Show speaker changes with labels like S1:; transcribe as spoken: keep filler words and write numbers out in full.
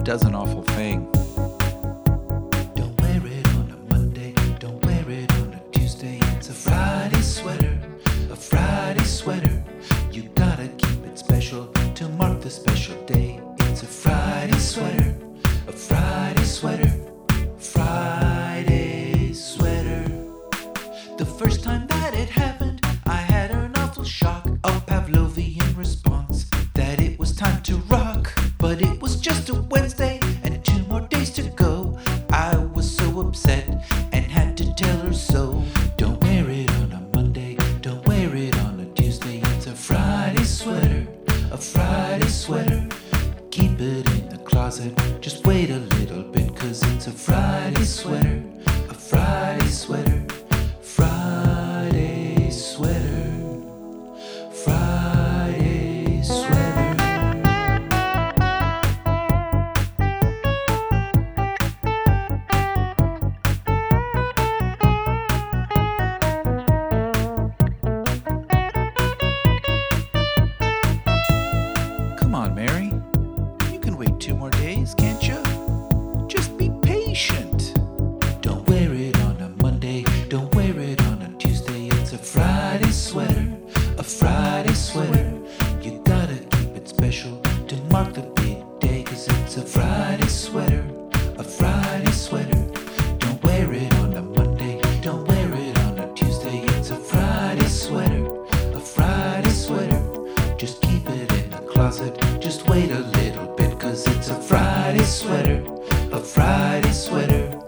S1: does an awful thing.
S2: Don't wear it on a Monday, don't wear it on a Tuesday. It's a Friday sweater, a Friday sweater. You gotta keep it special to mark the special day. It's a Friday sweater, a Friday sweater, Friday sweater. The first time that it happened, I had an awful shock, a Pavlovian response that it was time to rock. But it was just a Wednesday and two more days to go. I was so upset and had to tell her so. Don't wear it on a Monday, don't wear it on a Tuesday. It's a Friday sweater, a Friday sweater. Keep it in the closet, just wait a little bit, 'cause it's a Friday sweater, a Friday sweater, Friday sweater, Friday sweater.
S1: Come on, Mary. You can wait two more days, can't you? Just be patient.
S2: Don't wear it on a Monday, don't wear it on a Tuesday. It's a Friday sweater, a Friday sweater. You gotta keep it special to mark the big day, 'cause it's a Friday sweater, a Friday sweater. Don't wear it on a Monday, don't wear it on a Tuesday. It's a Friday sweater, a Friday sweater. Just keep it in the closet, just wait a little bit, 'cause it's a Friday sweater, a Friday sweater.